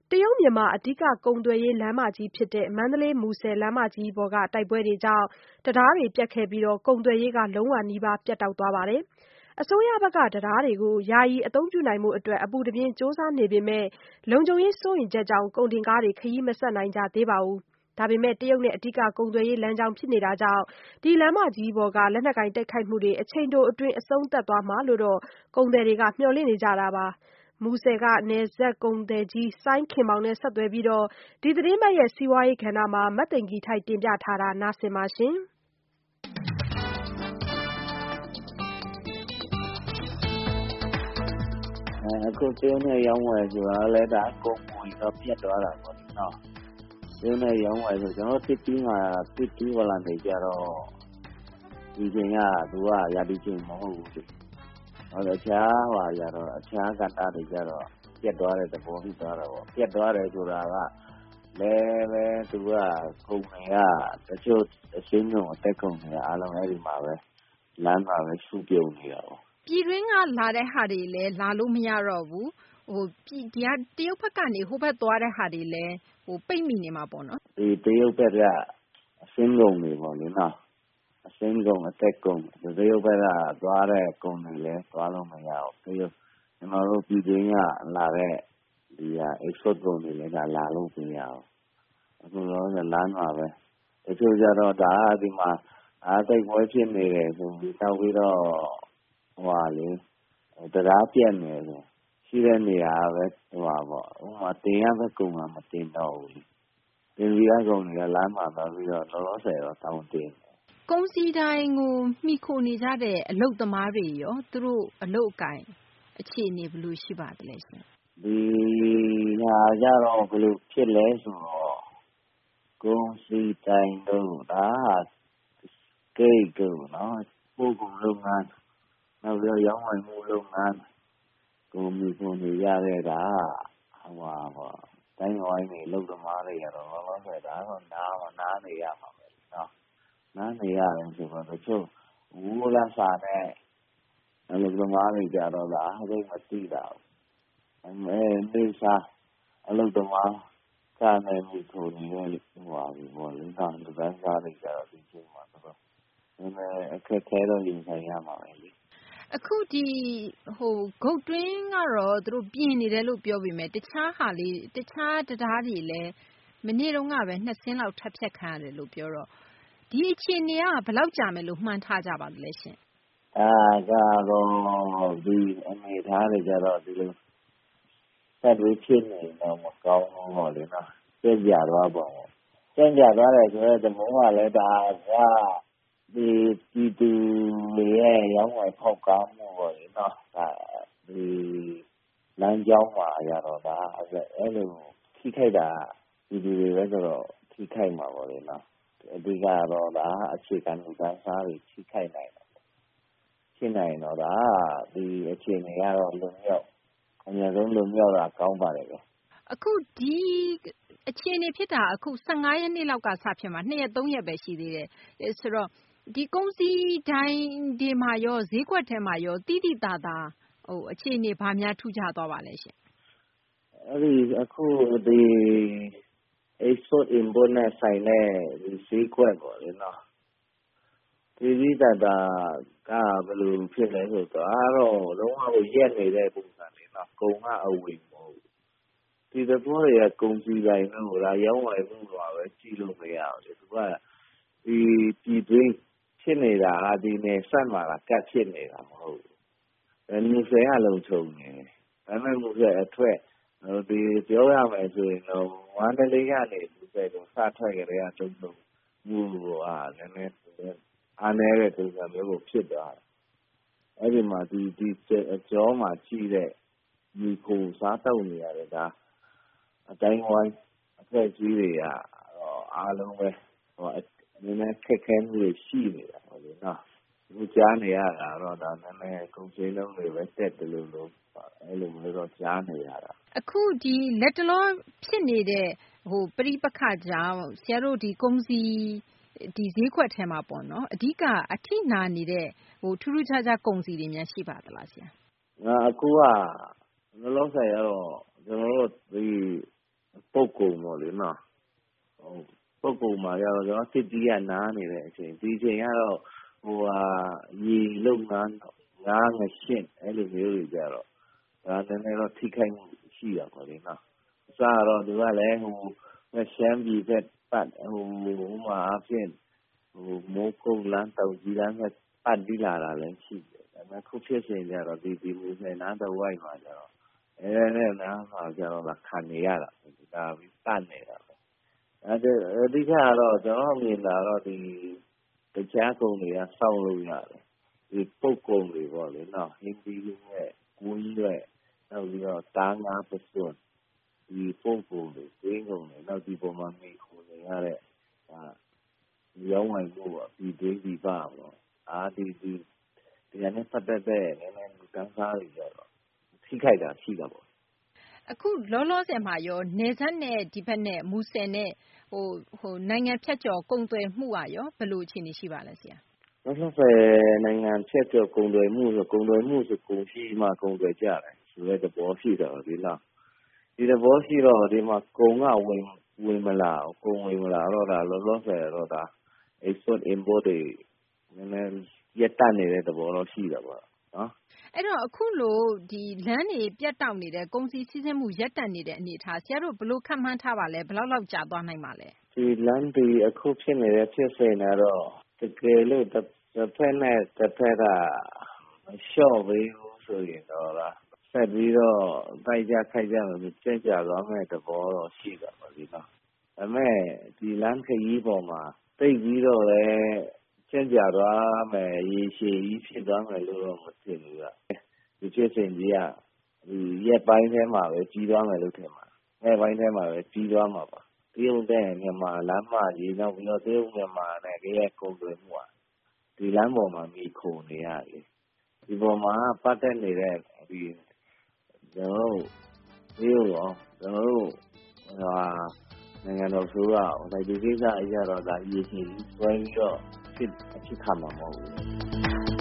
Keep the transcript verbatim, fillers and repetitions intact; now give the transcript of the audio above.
တရုတ်မြန်မာအဓိကကုန်သွယ်ရေးလမ်းမကြီးဖြစ်တဲ့မန္တလေး-မူဆယ်လမ်းမကြီးပေါ်ကတိုက်ပွဲတွေကြောင့်တံတားတွေပျက်ခဲ့ပြီးကုန်သွယ်ရေးလုံးဝနီးပါးပြတ်တောက်သွားပါတယ်။ အစိုးရဘက်ကတံတားတွေကိုယာယီအသုံးပြုနိုင်ဖို့အတွက်အပူတပြင်းကြိုးစားနေပေမဲ့လုံခြုံရေးစိုးရိမ်ချက်ကြောင့်ကုန်တင်ကားတွေခရီးမဆက်နိုင်ကြသေးပါဘူး။ ဒါပေမဲ့တရုတ်နဲ့အဓိကကုန်သွယ်ရေးလမ်းကြောင်းဖြစ်နေတာကြောင့်ဒီလမ်းမကြီးပေါ်ကလက်နက်ကိုင်တိုက်ခိုက်မှုတွေအချိန်တိုအတွင်းအဆုံးသတ်သွားမှာလို့တော့ကုန်သည်တွေကမျှော်လင့်နေကြတာပါ။ မူဆယ်ကနယ်စပ်ကုန်သည်ကြီးစိုင်းခင်မောင်နဲ့ဆက်သွယ်ပြီးဒီသတင်းပတ်ရဲ့စီးပွားရေးကဏ္ဍမှာမသိင်္ဂ ီထိုက်တင်ပြထားတာနားဆင်ပါ။အခုတရုတ်နဲ့ရောင်းဝယ်ဆိုတာလည်းဒါကုန်မွေတော့ပြတ်သွားတာပေါ့နော်တရုတ်နဲ့ရောင်းဝယ်ဆိုကျွန်တော်တစ်တီးမှာတစ်တီးဝလာနေကြတော့ဒီချိန်ကသူကရာဒီချိန်မဟုတ်ဘူးလေဟောအခြားဟာကြတော့အခြားကတ္တတွေကြတော့ပြတ်သွားတဲ့သဘောဖြစ်သွားတာပေါ့ပြတ်သွားတယ်ဆိုတာကလည်းပဲသူကကုန်တွေကတချို့အရှင်းဆုံးအသက်ကုန်တွေအားလုံးအဲ့ဒီမှာပဲလမ်းမှာပဲစုပြုံနေတာပေါ့ပြည်တွင်းကလာတဲ့ဟာတွေလည်းလာလို့မရတော့ဘူးဟိုပြည်ဒီကတရုတ်ဘက်ကနေဟိုဘက်သွားတဲ့ဟာတွေလည်းဟိုပိတ်မိနေမှာပေါ့နော်ဒီတရုတ်ဘက်ကအရှင်းကုန်တွေပေါ့လေနော်အရှင်းကုန်အသက်ကုန်တရုတ်ဘက်ကသွားတဲ့ကုန်တွေလည်းသွားလို့မရဘူးတရုတ်ကျွန်တော်တို့ပြည်တွင်းကလာတဲ့ဒီဟာ export ကုန်တွေလည်းလာလို့မရဘူးအခုတော့လမ်းမှာပဲတချို့ကြတော့ဒါဒီမှာအားသိပွဲဖြစ်နေတယ်ဆိုပြီးတောက်ပြီးတော့ဟိုဟာလေတရားပြက်နေတယ်ရှိတဲ့နေရာပဲဟိုဟာပေါ့ဟိုမှာတင်ရတဲ့ကုန်ကမတင်တော့ဘူးတင်ပြီးရကုန်တွေကလမ်းမှာသွားပြီးတော့လောလောဆယ်တော့တောင်းတင်ကုန်စည်တိုင်းကိုမှီခိုနေကြတဲ့အလုပ်သမားတွေရောသူတို့အလုပ်အကင်အခြေအနေဘယ်လိုရှိပါသလဲရှင်ဒီဟာကြတော့ဘယ်လိုဖြစ်လဲဆိုတော့ကုန်စည်တိုင်းတို့ဒါဂိတ်တို့နော်ပို့ကုန်လုပ်ငန်းနောက်ပြီးရောင်းဝယ်မှုလုပ်ငန်းကိုမှီခိုနေရတဲ့ဒါဟိုဟာပေါ့တိုင်းဝိုင်းနေလုပ်သမားတွေကတော့လောလောဆယ်ဒါတော့နားမနားနေရမှာပဲနော်နားနေရတယ်ဆိုတော့တချို့ဝူလာစာနဲ့အလုပ်သမားတွေကြတော့ဒါအသိမသိတာအဲနေစားအလုပ်သမားကနေမိခိုနေတဲ့ဟိုဟာဒီပေါ့လေတော့ဒီဘန်းစားတွေကြတော့ဒီချိန်မှာတော့နည်းနည်းအခက်ခဲတော့ရင်ဆိုင်ရမှာပဲလေအခုဒီဟိုဂုတ်တွင်းကတော့သူတို့ပြင်နေတယ်လို့ပြောပေမဲ့တခြားဟာလေးတခြားတရားတွေလည်းမနေ့တုန်းကပဲနှစ်စင်းလောက်ထပ်ဖြတ်ခံရတယ်လို့ပြောတော့ဒီအခြေအနေကဘယ်လောက်ကြာမယ်လို့မှန်းထားကြပါသလဲရှင်အာကတော့ဒီအနေထားတွေကြတော့ဒီလိုဆက်ပြီးဖြစ်နေတော့မကောင်းဘူးပေါ့လေနော်ပြည့်ကြသွားပါဘူးပြည့်ကြသွားတယ်ဆိုတော့ဒီမောကလည်းဒါကဒီဒီတူရဲ့ရောင်းဝယ်ဖောက်ကားမှုပေါ့လေနော်ဒါဒီလမ်းကြောင်းမှာရတော့ဒါအဲ့လိုထိခိုက်တာဒီဒီတွေပဲဆိုတော့ထိခိုက်မှာပေါ့လေနော်အဓိကတော့ဒါအခြေခံလူတန်းစားတွေထိခိုက်နိုင်တယ်ဖြစ်နိုင်တော့ဒါဒီအခြေအနေကတော့လုံမြောက်အများဆုံးလုံမြောက်တာကောင်းပါတယ်ပဲအခုဒီအခြေအနေဖြစ်တာအခုဆယ့်ငါးရက်နေ့လောက်ကစဖြစ်မှာနှစ်ရက်သုံးရက်ပဲရှိသေးတယ်ဆိုတော့ဒီကုန်စည်တိုင်းဒီမှာရောဈေးကွက်ထဲမှာရောတိတိတသာဟိုအခြေအနေဘာများထူးခြားသွားပါလဲရှင်အဲ့ဒီအခုဒီ export import နဲ့ဆိုင်တဲ့ဒီဈေးကွက်ပေါ့လေနော်ဒီဒီတတာကဘယ်လိုဖြစ်လဲဆိုတော့အားတော့လုံးဝကိုရက်နေတဲ့ပုံစံလေးနော်ကုန်ကအဝင်မဟုတ်ဒီတဘောတွေကကုန်စည်တိုင်းလို့ဒါရောင်းဝယ်မှုတော့ပဲကြည့်လို့မရဘူးလေသူကဒီပြည်တွင်းဖြစ်နေတာဟာဒီနယ်စပ်မှာကကတ်ဖြစ်နေတာမဟုတ်ဘူးအဲမူဆယ်ကလုံခြုံနေဒါပေမဲ့မူဆယ်အထွက်ဟိုဒီပြောရမယ်ဆိုရင်တော့ဝမ်းတလေးကနေမူဆယ်ကိုစထွက်ကြတဲ့တုံးတုံးမှုဟာလည်းနည်းနည်းအားနည်းတဲ့ပုံစံမျိုးကိုဖြစ်သွားတယ်အဲ့ဒီမှာဒီဒီအကျော်မှာရှိတဲ့ဒီကိုစားတော့နေရတယ်ဒါအတိုင်းဝိုင်းအဖွဲ့အစည်းတွေကအားလုံးပဲဟိုနည်းနည်းခက်ခဲမှုတွေရှိနေတာပေါ့လေနော်ဒီကြားနေရတာတော့ဒါနည်းနည်းကုန်စည်လုံးတွေပဲတက်တယ်လို့လို့အဲ့လိုမျိုးတော့ကြားနေရတာအခုဒီလက်တလောဖြစ်နေတဲ့ဟိုပရိပခကြောင့်ဆရာတို့ဒီကုန်စည်ဒီဈေးကွက်ထဲမှာပေါ့နော်အဓိကအထိနာနေတဲ့ဟိုထူးထူးခြားခြားကုန်စည်တွေများရှိပါသလားဆရာအခုကလောလောဆယ်ကတော့ကျွန်တော်တို့ဒီကုန်ပေါ့လေနော်ပုတ်ကုန်မှာကျတော့ကျွန်တော်စစ်တီးကနားနေတဲ့အချိန်ဒီအချိန်ကတော့ဟိုဟာရေလုံငန်းငါးငရှင်းအဲ့လိုမျိုးတွေကြတော့ဒါနည်းနည်းတော့ထိခိုက်မှုရှိတာပေါ့လေနော်အစားတော့သူကလည်းဟိုရှမ်းပြည်ဘက်ပတ်ဟိုဟိုမှာအဖြစ်ဟိုမိုးကုတ်လမ်းတောင်ကြီးလမ်းကပတ်ပြီးလာတာလည်းရှိတယ်ဒါပေမဲ့ခုဖြစ်စဉ်ကြတော့ဒီဒီမူနဲ့နားတော့ဝိုက်မှာကြတော့အဲနဲ့နားမှာကြတော့ခံနေရတာဒါပြီးတတ်နေတာပဲအဲအဓိကကတော့ကျွန်တော်မြင်တာတော့ဒီတရားကုံတွေကစောင့်လို့ရတယ်ဒီပုတ်ကုံတွေပေါ့လေနော်ဟင်းပြီးလို့ရဲ့ကိုကြီးရဲ့နောက်ပြီးတော့တားငါးပစွန်းဒီပုတ်ကုံတွေသိန်းကုံတွေနောက်ဒီပေါ်မှာမိခိုနေရတဲ့အာရောင်းဝယ်မှုပေါ့ဒီဒိဒီပါပေါ့အာဒီဒီဒီကနေပတ်သက်တဲ့နည်းနည်းလူတန်းစားတွေကြတော့ထိခိုက်တာရှိတာပေါ့အခုလောလောဆယ်မှာရောနေဆက်နဲ့ဒီဘက်နဲ့မူဆယ်နဲ့ဟိုဟိုနိုင်ငံဖြတ်ကျော်ကုန်သွယ်မှုอ่ะရောဘယ်လိုအခြေအနေရှိပါလဲဆရာလောလောဆယ်နိုင်ငံဖြတ်ကျော်ကုန်သွယ်မှုဆိုကုန်သွယ်မှုဆိုကုန်ရှိမှကုန်သွယ်ကြတယ်ဆိုတဲ့သဘောရှိတော့ဒီလားဒီသဘောရှိတော့ဒီမှာကုန်ကဝင်ဝင်မလာကုန်ဝင်မလာတော့ဒါလောလောဆယ်တော့ဒါ export import တွေနည်းနည်းရက်တက်နေတဲ့သဘောတော့ရှိတာပေါ့နော်အဲ့တော့အခုလိုဒီလမ်းတွေပြတ်တောက်နေတဲ့ကုန်စည်စီးဆင်းမှုရပ်တန့်နေတဲ့အနေအထားဆရာတို့ဘယ်လိုခန့်မှန်းထားပါလဲဘယ်လောက်လောက်ကြာသွားနိုင်ပါလဲဒီလမ်းတွေအခုဖြစ်နေတဲ့ဖြစ်စဉ်ကတော့တကယ်လို့တစ်ဖက်နဲ့တစ်ဖက်ကမလျှော့ပေးဘူးဆိုရင်တော့လားဆက်ပြီးတော့တိုက်ကြခိုက်ကြမယ်ကြင်ကြသွားမယ်သဘောတော့ရှိတာပါဒီတော့ဒါပေမဲ့ဒီလမ်းခရီးပေါ်မှာတိတ်ပြီးတော့လည်းကျင့်ကြသွားမယ်ရေရှည်ကြီးဖြစ်သွားမယ်လို့တော့မသိဘူးကဒီဖြစ်စဉ်ကြီးကဒီရက်ပိုင်းထဲမှာပဲကြီးသွားမယ်လို့ထင်ပါရက်ပိုင်းထဲမှာပဲကြီးသွားမှာပါတရုတ်တဲ့မြန်မာလမ်းမကြီးနောက်ပြီးတော့တရုတ်မြန်မာနဲ့ကြရဲ့ကုန်သွယ်မှုอ่ะဒီလမ်းပေါ်မှာမိခုန်နေရတယ်ဒီပေါ်မှာပတ်သက်နေတဲ့ဒီကျွန်တော်တို့ဒီရောကျွန်တော်တို့ဟာနိုင်ငံတော်ဆိုတော့ဒီကိစ္စအရာတော့ဒါရည်ရှိစွဲပြီးတော့ဖြစ်ဖြစ်ခါမှာမဟုတ်ဘူး